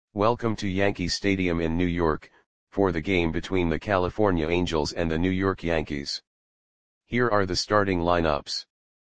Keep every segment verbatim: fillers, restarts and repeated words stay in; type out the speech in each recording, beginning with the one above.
Welcome to Yankee Stadium in New York, for the game between the California Angels and the New York Yankees. Here are the starting lineups.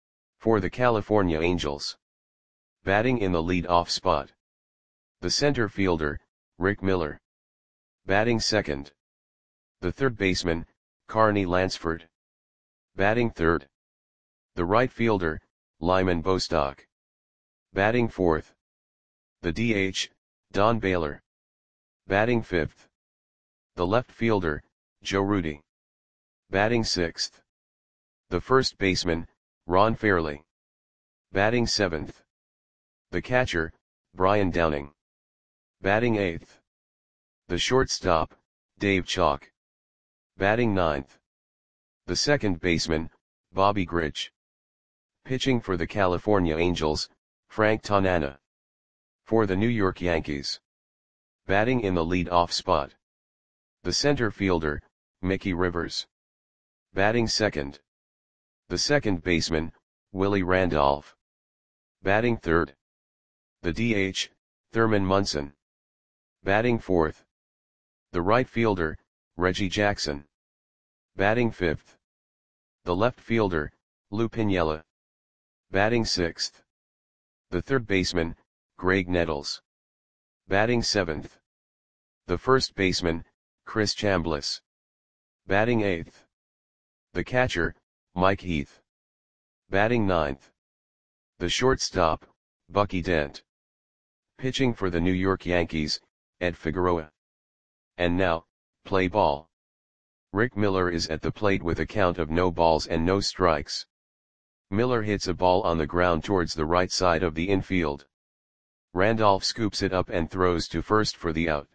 For the California Angels. Batting in the lead-off spot. The center fielder, Rick Miller. Batting second. The third baseman, Carney Lansford. Batting third. The right fielder, Lyman Bostock. Batting fourth. The D H, Don Baylor. Batting fifth. The left fielder, Joe Rudi. Batting sixth. The first baseman, Ron Fairly. Batting seventh. The catcher, Brian Downing. Batting eighth. The shortstop, Dave Chalk. Batting ninth. The second baseman, Bobby Grich. Pitching for the California Angels, Frank Tanana. For the New York Yankees. Batting in the lead-off spot. The center fielder, Mickey Rivers. Batting second. The second baseman, Willie Randolph. Batting third. The D H, Thurman Munson. Batting fourth. The right fielder, Reggie Jackson. Batting fifth. The left fielder, Lou Piniella. Batting sixth. The third baseman, Greg Nettles. Batting seventh. The first baseman, Chris Chambliss. Batting eighth. The catcher, Mike Heath. Batting ninth. The shortstop, Bucky Dent. Pitching for the New York Yankees, Ed Figueroa. And now, play ball. Rick Miller is at the plate with a count of no balls and no strikes. Miller hits a ball on the ground towards the right side of the infield. Randolph scoops it up and throws to first for the out.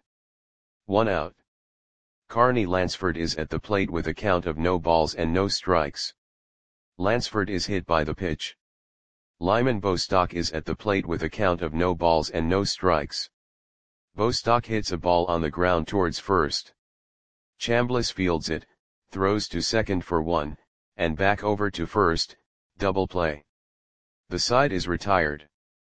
One out. Carney Lansford is at the plate with a count of no balls and no strikes. Lansford is hit by the pitch. Lyman Bostock is at the plate with a count of no balls and no strikes. Bostock hits a ball on the ground towards first. Chambliss fields it, throws to second for one, and back over to first, double play. The side is retired.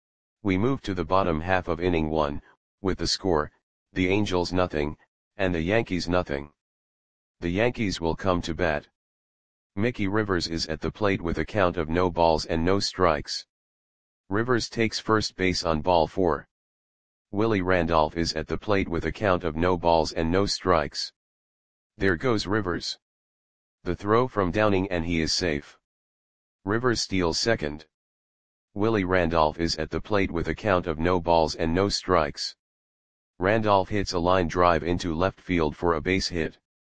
We move to the bottom half of inning one, with the score, the Angels nothing, and the Yankees nothing. The Yankees will come to bat. Mickey Rivers is at the plate with a count of no balls and no strikes. Rivers takes first base on ball four. Willie Randolph is at the plate with a count of no balls and no strikes. There goes Rivers. The throw from Downing and he is safe. Rivers steals second. Willie Randolph is at the plate with a count of no balls and no strikes. Randolph hits a line drive into left field for a base hit.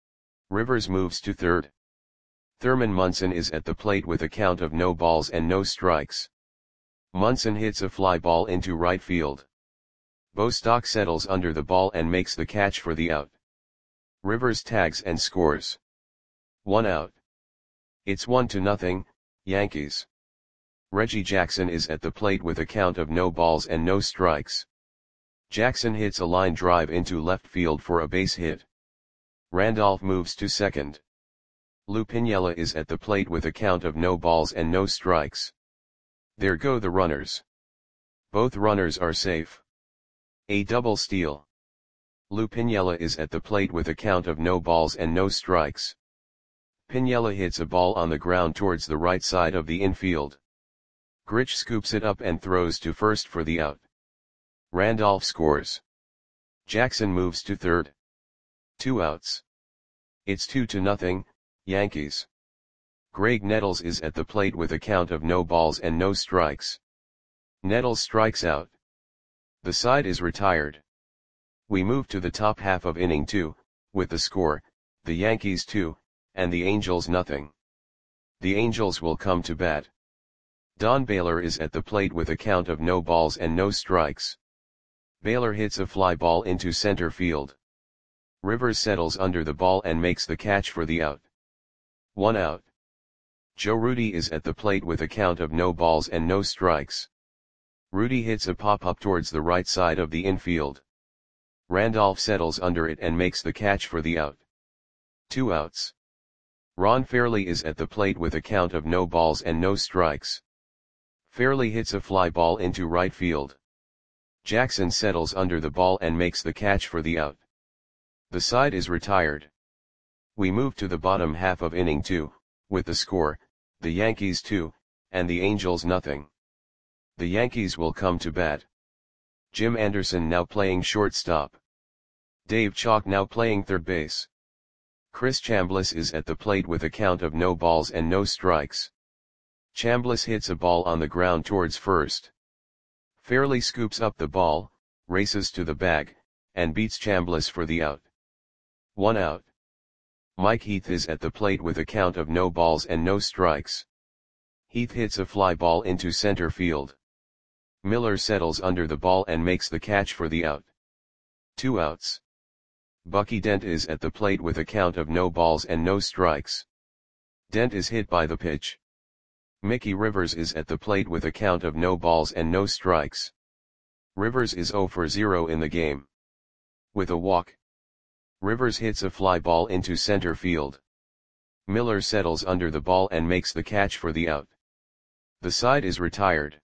Rivers moves to third. Thurman Munson is at the plate with a count of no balls and no strikes. Munson hits a fly ball into right field. Bostock settles under the ball and makes the catch for the out. Rivers tags and scores. One out. It's one to nothing, Yankees. Reggie Jackson is at the plate with a count of no balls and no strikes. Jackson hits a line drive into left field for a base hit. Randolph moves to second. Lou Piniella is at the plate with a count of no balls and no strikes. There go the runners. Both runners are safe. A double steal. Lou Piniella is at the plate with a count of no balls and no strikes. Piniella hits a ball on the ground towards the right side of the infield. Grich scoops it up and throws to first for the out. Randolph scores. Jackson moves to third. Two outs. It's two to nothing, Yankees. Greg Nettles is at the plate with a count of no balls and no strikes. Nettles strikes out. The side is retired. We move to the top half of inning two, with the score, the Yankees two, and the Angels nothing. The Angels will come to bat. Don Baylor is at the plate with a count of no balls and no strikes. Baylor hits a fly ball into center field. Rivers settles under the ball and makes the catch for the out. One out. Joe Rudi is at the plate with a count of no balls and no strikes. Rudi hits a pop-up towards the right side of the infield. Randolph settles under it and makes the catch for the out. Two outs. Ron Fairly is at the plate with a count of no balls and no strikes. Fairly hits a fly ball into right field. Jackson settles under the ball and makes the catch for the out. The side is retired. We move to the bottom half of inning two, with the score, the Yankees two, and the Angels nothing. The Yankees will come to bat. Jim Anderson now playing shortstop. Dave Chalk now playing third base. Chris Chambliss is at the plate with a count of no balls and no strikes. Chambliss hits a ball on the ground towards first. Fairley scoops up the ball, races to the bag, and beats Chambliss for the out. One out. Mike Heath is at the plate with a count of no balls and no strikes. Heath hits a fly ball into center field. Miller settles under the ball and makes the catch for the out. Two outs. Bucky Dent is at the plate with a count of no balls and no strikes. Dent is hit by the pitch. Mickey Rivers is at the plate with a count of no balls and no strikes. Rivers is zero for zero in the game. With a walk, Rivers hits a fly ball into center field. Miller settles under the ball and makes the catch for the out. The side is retired.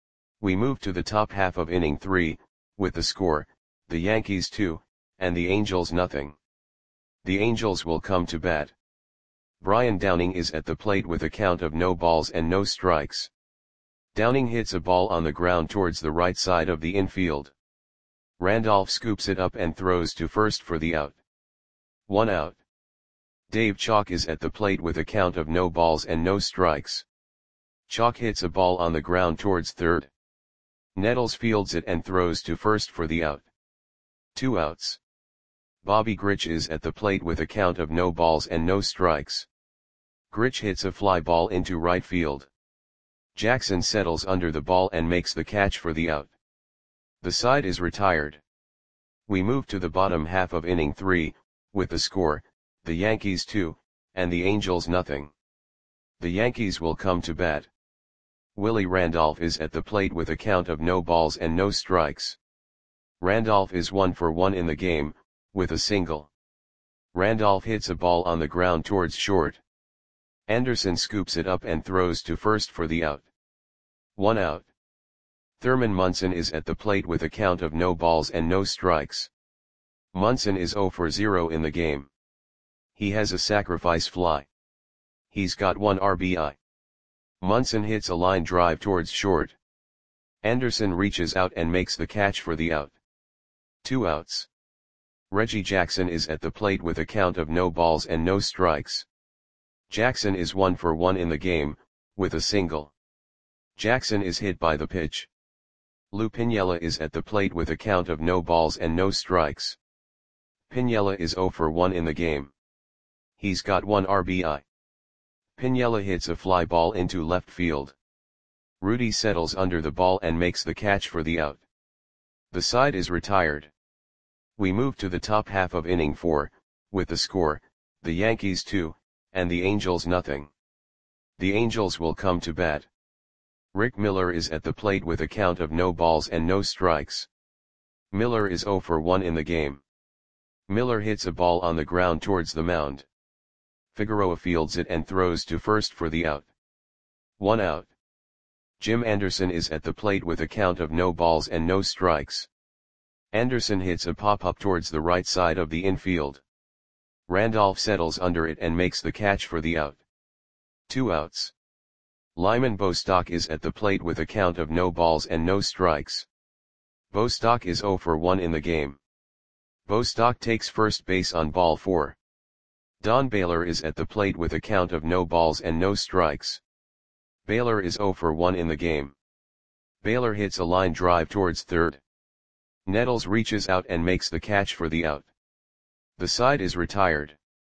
We move to the top half of inning three, with the score, the Yankees two, and the Angels nothing. The Angels will come to bat. Brian Downing is at the plate with a count of no balls and no strikes. Downing hits a ball on the ground towards the right side of the infield. Randolph scoops it up and throws to first for the out. One out. Dave Chalk is at the plate with a count of no balls and no strikes. Chalk hits a ball on the ground towards third. Nettles fields it and throws to first for the out. Two outs. Bobby Grich is at the plate with a count of no balls and no strikes. Grich hits a fly ball into right field. Jackson settles under the ball and makes the catch for the out. The side is retired. We move to the bottom half of inning three, with the score, the Yankees two, and the Angels nothing. The Yankees will come to bat. Willie Randolph is at the plate with a count of no balls and no strikes. Randolph is one for one in the game, with a single. Randolph hits a ball on the ground towards short. Anderson scoops it up and throws to first for the out. One out. Thurman Munson is at the plate with a count of no balls and no strikes. Munson is zero for zero in the game. He has a sacrifice fly. He's got one R B I. Munson hits a line drive towards short. Anderson reaches out and makes the catch for the out. Two outs. Reggie Jackson is at the plate with a count of no balls and no strikes. Jackson is one for one in the game, with a single. Jackson is hit by the pitch. Lou Piniella is at the plate with a count of no balls and no strikes. Piniella is zero for one in the game. He's got one R B I. Piniella hits a fly ball into left field. Rudy settles under the ball and makes the catch for the out. The side is retired. We move to the top half of inning four, with the score, the Yankees two, and the Angels nothing. The Angels will come to bat. Rick Miller is at the plate with a count of no balls and no strikes. Miller is zero for one in the game. Miller hits a ball on the ground towards the mound. Figueroa fields it and throws to first for the out. One out. Jim Anderson is at the plate with a count of no balls and no strikes. Anderson hits a pop-up towards the right side of the infield. Randolph settles under it and makes the catch for the out. Two outs. Lyman Bostock is at the plate with a count of no balls and no strikes. Bostock is zero for one in the game. Bostock takes first base on ball four. Don Baylor is at the plate with a count of no balls and no strikes. Baylor is zero for one in the game. Baylor hits a line drive towards third. Nettles reaches out and makes the catch for the out. The side is retired.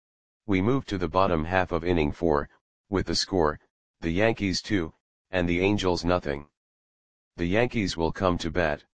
We move to the bottom half of inning four, with the score, the Yankees two, and the Angels nothing. The Yankees will come to bat.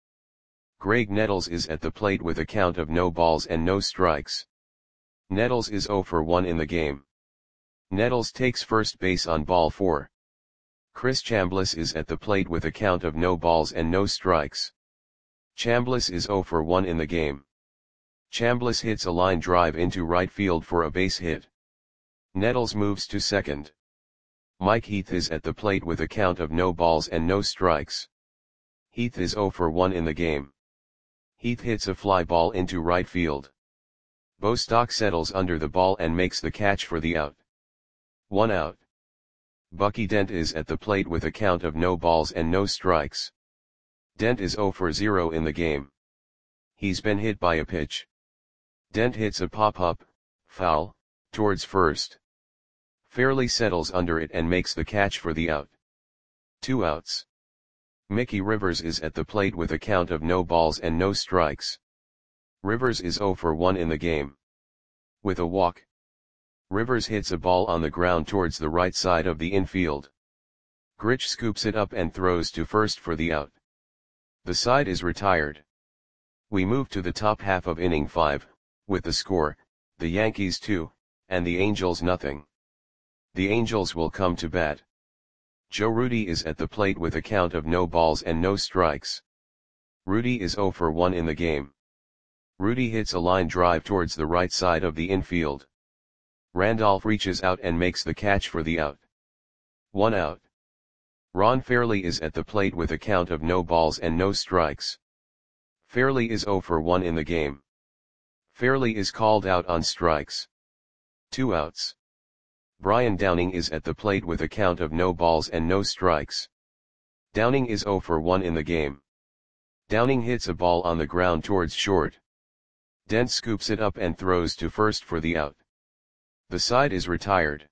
Greg Nettles is at the plate with a count of no balls and no strikes. Nettles is zero for one in the game. Nettles takes first base on ball four. Chris Chambliss is at the plate with a count of no balls and no strikes. Chambliss is zero for one in the game. Chambliss hits a line drive into right field for a base hit. Nettles moves to second. Mike Heath is at the plate with a count of no balls and no strikes. Heath is zero for one in the game. Heath hits a fly ball into right field. Bostock settles under the ball and makes the catch for the out. One out. Bucky Dent is at the plate with a count of no balls and no strikes. Dent is zero for zero in the game. He's been hit by a pitch. Dent hits a pop-up, foul, towards first. Fairly settles under it and makes the catch for the out. Two outs. Mickey Rivers is at the plate with a count of no balls and no strikes. Rivers is zero for one in the game. With a walk. Rivers hits a ball on the ground towards the right side of the infield. Grich scoops it up and throws to first for the out. The side is retired. We move to the top half of inning five, with the score, the Yankees two, and the Angels nothing. The Angels will come to bat. Joe Rudi is at the plate with a count of no balls and no strikes. Rudi is zero for one in the game. Rudi hits a line drive towards the right side of the infield. Randolph reaches out and makes the catch for the out. One out. Ron Fairly is at the plate with a count of no balls and no strikes. Fairly is zero for one in the game. Fairly is called out on strikes. Two outs. Brian Downing is at the plate with a count of no balls and no strikes. Downing is zero for one in the game. Downing hits a ball on the ground towards short. Dent scoops it up and throws to first for the out. The side is retired.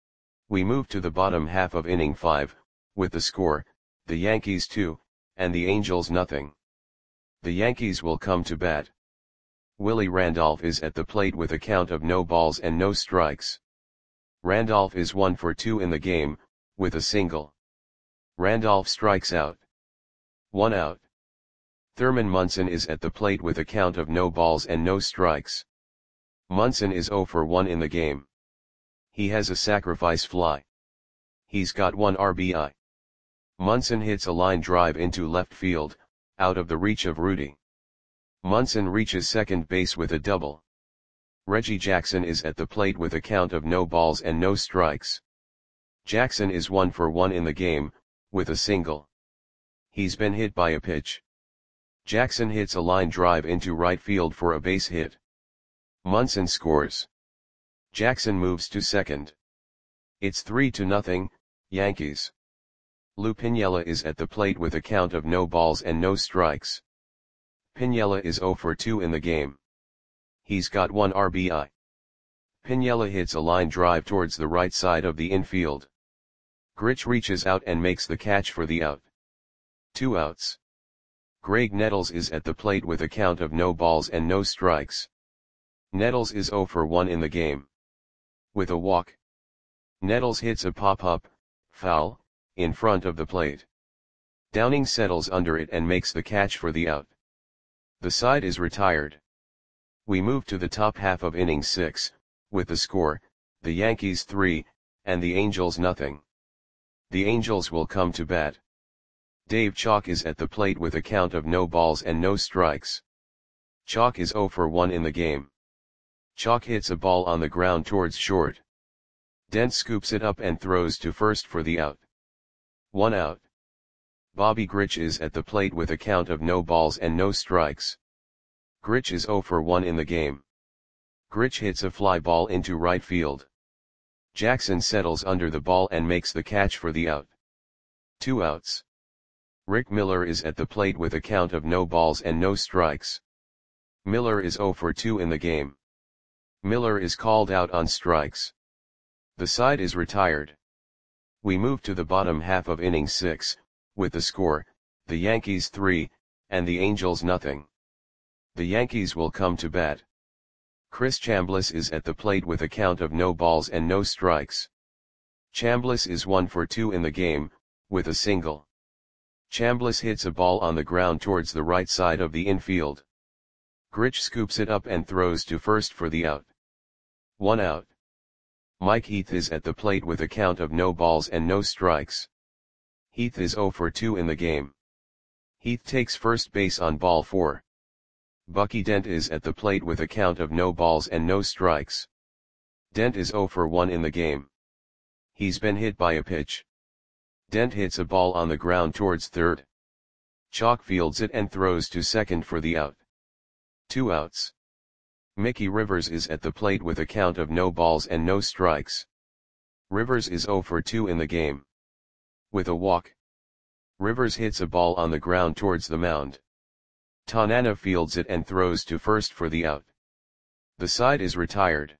We move to the bottom half of inning five, with the score, the Yankees two, and the Angels nothing. The Yankees will come to bat. Willie Randolph is at the plate with a count of no balls and no strikes. Randolph is one for two in the game, with a single. Randolph strikes out. One out. Thurman Munson is at the plate with a count of no balls and no strikes. Munson is zero for one in the game. He has a sacrifice fly. He's got one R B I. Munson hits a line drive into left field, out of the reach of Rudi. Munson reaches second base with a double. Reggie Jackson is at the plate with a count of no balls and no strikes. Jackson is one for one in the game, with a single. He's been hit by a pitch. Jackson hits a line drive into right field for a base hit. Munson scores. Jackson moves to second. It's three to nothing, Yankees. Lou Piniella is at the plate with a count of no balls and no strikes. Piniella is zero for two in the game. He's got one R B I. Piniella hits a line drive towards the right side of the infield. Grich reaches out and makes the catch for the out. Two outs. Greg Nettles is at the plate with a count of no balls and no strikes. Nettles is zero for one in the game. With a walk. Nettles hits a pop-up, foul, in front of the plate. Downing settles under it and makes the catch for the out. The side is retired. We move to the top half of inning six, with the score, the Yankees three, and the Angels nothing. The Angels will come to bat. Dave Chalk is at the plate with a count of no balls and no strikes. Chalk is zero for one in the game. Chalk hits a ball on the ground towards short. Dent scoops it up and throws to first for the out. One out. Bobby Grich is at the plate with a count of no balls and no strikes. Grich is zero for one in the game. Grich hits a fly ball into right field. Jackson settles under the ball and makes the catch for the out. Two outs. Rick Miller is at the plate with a count of no balls and no strikes. Miller is zero for two in the game. Miller is called out on strikes. The side is retired. We move to the bottom half of inning six, with the score, the Yankees three, and the Angels nothing. The Yankees will come to bat. Chris Chambliss is at the plate with a count of no balls and no strikes. Chambliss is one for two in the game, with a single. Chambliss hits a ball on the ground towards the right side of the infield. Grich scoops it up and throws to first for the out. One out. Mike Heath is at the plate with a count of no balls and no strikes. Heath is zero for two in the game. Heath takes first base on ball four. Bucky Dent is at the plate with a count of no balls and no strikes. Dent is zero for one in the game. He's been hit by a pitch. Dent hits a ball on the ground towards third. Chalk fields it and throws to second for the out. Two outs. Mickey Rivers is at the plate with a count of no balls and no strikes. Rivers is oh for two in the game. With a walk. Rivers hits a ball on the ground towards the mound. Tanana fields it and throws to first for the out. The side is retired.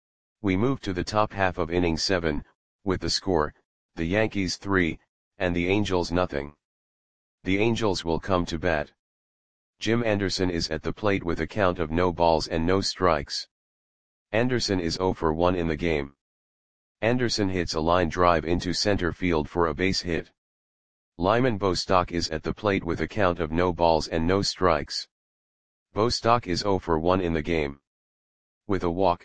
We move to the top half of inning seven, with the score, the Yankees three, and the Angels nothing. The Angels will come to bat. Jim Anderson is at the plate with a count of no balls and no strikes. Anderson is oh for one in the game. Anderson hits a line drive into center field for a base hit. Lyman Bostock is at the plate with a count of no balls and no strikes. Bostock is oh for one in the game. With a walk.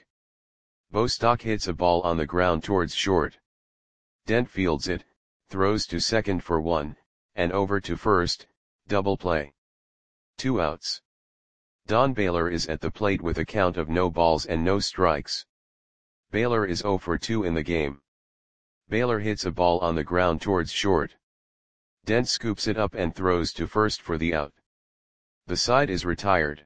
Bostock hits a ball on the ground towards short. Dent fields it, throws to second for one, and over to first, double play. Two outs. Don Baylor is at the plate with a count of no balls and no strikes. Baylor is oh for two in the game. Baylor hits a ball on the ground towards short. Dent scoops it up and throws to first for the out. The side is retired.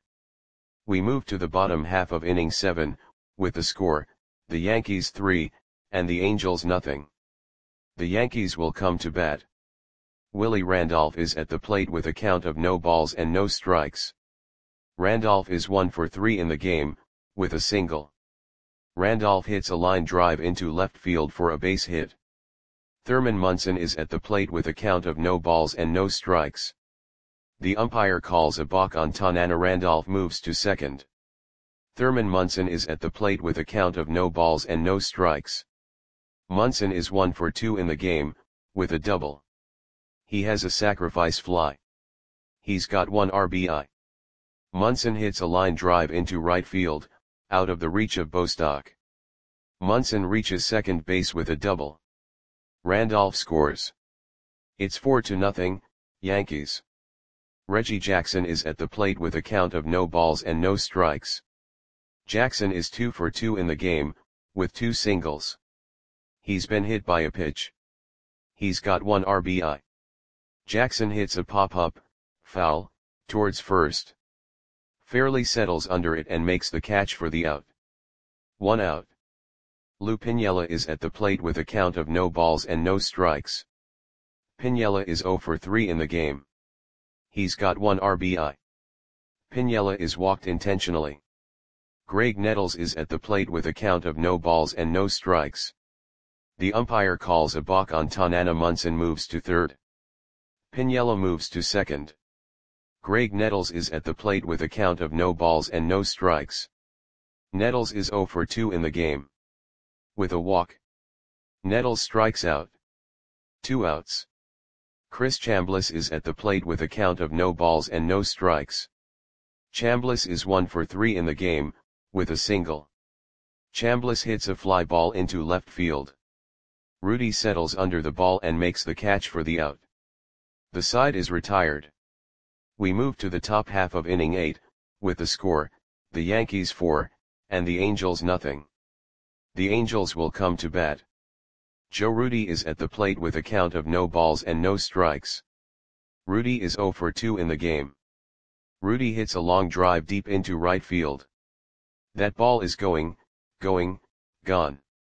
We move to the bottom half of inning seven, with the score, the Yankees three, and the Angels nothing. The Yankees will come to bat. Willie Randolph is at the plate with a count of no balls and no strikes. Randolph is one for three in the game, with a single. Randolph hits a line drive into left field for a base hit. Thurman Munson is at the plate with a count of no balls and no strikes. The umpire calls a balk on Tanana. Randolph moves to second. Thurman Munson is at the plate with a count of no balls and no strikes. Munson is one for two in the game, with a double. He has a sacrifice fly. He's got one R B I. Munson hits a line drive into right field, out of the reach of Bostock. Munson reaches second base with a double. Randolph scores. It's four to nothing, Yankees. Reggie Jackson is at the plate with a count of no balls and no strikes. Jackson is two for two in the game, with two singles. He's been hit by a pitch. He's got one R B I. Jackson hits a pop-up, foul, towards first. Fairly settles under it and makes the catch for the out. One out. Lou Piniella is at the plate with a count of no balls and no strikes. Piniella is oh for three in the game. He's got one R B I. Piniella is walked intentionally. Greg Nettles is at the plate with a count of no balls and no strikes. The umpire calls a balk on Tanana. Munson moves to third. Piniella moves to second. Greg Nettles is at the plate with a count of no balls and no strikes. Nettles is oh for two in the game. With a walk. Nettles strikes out. Two outs. Chris Chambliss is at the plate with a count of no balls and no strikes. Chambliss is one for three in the game, with a single. Chambliss hits a fly ball into left field. Rudy settles under the ball and makes the catch for the out. The side is retired. We move to the top half of inning eight, with the score, the Yankees four, and the Angels nothing. The Angels will come to bat. Joe Rudy is at the plate with a count of no balls and no strikes. Rudy is oh for two in the game. Rudy hits a long drive deep into right field. That ball is going, going, gone.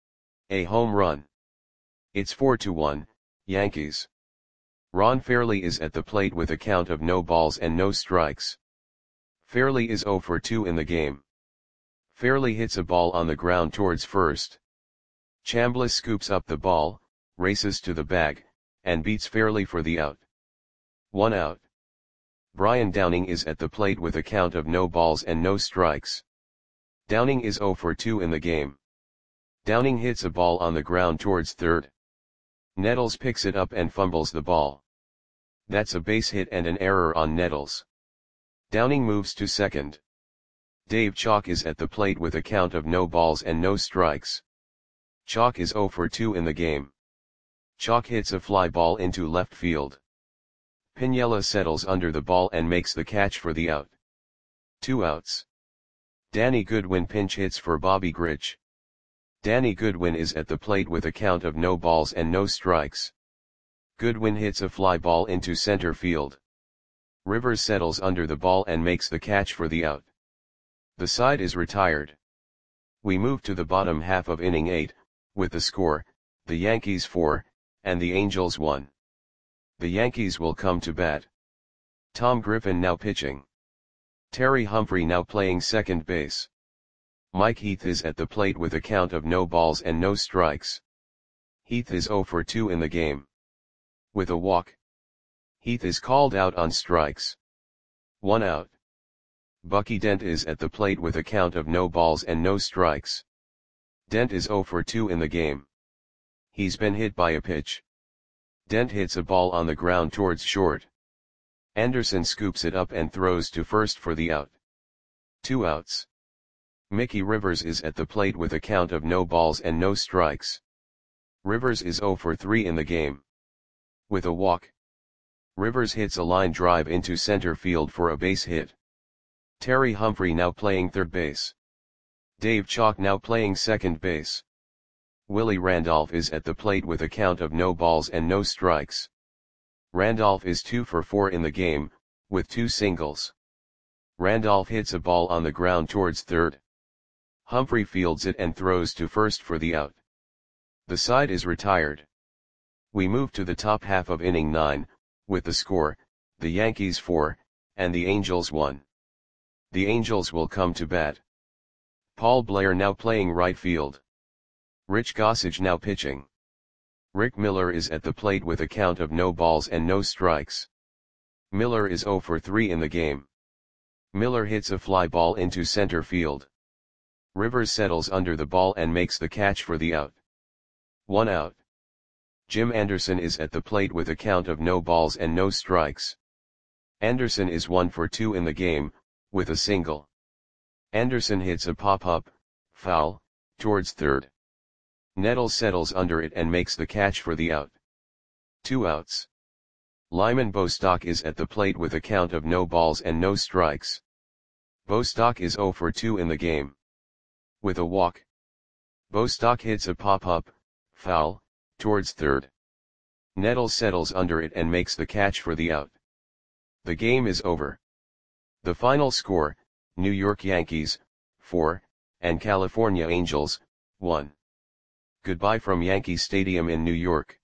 A home run. It's four to one, Yankees. Ron Fairly is at the plate with a count of no balls and no strikes. Fairly is oh for two in the game. Fairly hits a ball on the ground towards first. Chambliss scoops up the ball, races to the bag, and beats Fairly for the out. One out. Brian Downing is at the plate with a count of no balls and no strikes. Downing is oh for two in the game. Downing hits a ball on the ground towards third. Nettles picks it up and fumbles the ball. That's a base hit and an error on Nettles. Downing moves to second. Dave Chalk is at the plate with a count of no balls and no strikes. Chalk is oh for two in the game. Chalk hits a fly ball into left field. Piniella settles under the ball and makes the catch for the out. Two outs. Danny Goodwin pinch hits for Bobby Grich. Danny Goodwin is at the plate with a count of no balls and no strikes. Goodwin hits a fly ball into center field. Rivers settles under the ball and makes the catch for the out. The side is retired. We move to the bottom half of inning eight, with the score, the Yankees four, and the Angels one. The Yankees will come to bat. Tom Griffin now pitching. Terry Humphrey now playing second base. Mike Heath is at the plate with a count of no balls and no strikes. Heath is oh for two in the game. With a walk. Heath is called out on strikes. One out. Bucky Dent is at the plate with a count of no balls and no strikes. Dent is oh for two in the game. He's been hit by a pitch. Dent hits a ball on the ground towards short. Anderson scoops it up and throws to first for the out. Two outs. Mickey Rivers is at the plate with a count of no balls and no strikes. Rivers is oh for three in the game. With a walk. Rivers hits a line drive into center field for a base hit. Terry Humphrey now playing third base. Dave Chalk now playing second base. Willie Randolph is at the plate with a count of no balls and no strikes. Randolph is two for four in the game, with two singles. Randolph hits a ball on the ground towards third. Humphrey fields it and throws to first for the out. The side is retired. We move to the top half of inning nine, with the score, the Yankees four, and the Angels one. The Angels will come to bat. Paul Blair now playing right field. Rich Gossage now pitching. Rick Miller is at the plate with a count of no balls and no strikes. Miller is oh for three in the game. Miller hits a fly ball into center field. Rivers settles under the ball and makes the catch for the out. One out. Jim Anderson is at the plate with a count of no balls and no strikes. Anderson is one for two in the game, with a single. Anderson hits a pop-up, foul, towards third. Nettles settles under it and makes the catch for the out. Two outs. Lyman Bostock is at the plate with a count of no balls and no strikes. Bostock is oh for two in the game. With a walk. Bostock hits a pop-up, foul, towards third. Nettles settles under it and makes the catch for the out. The game is over. The final score, New York Yankees, four, and California Angels, one. Goodbye from Yankee Stadium in New York.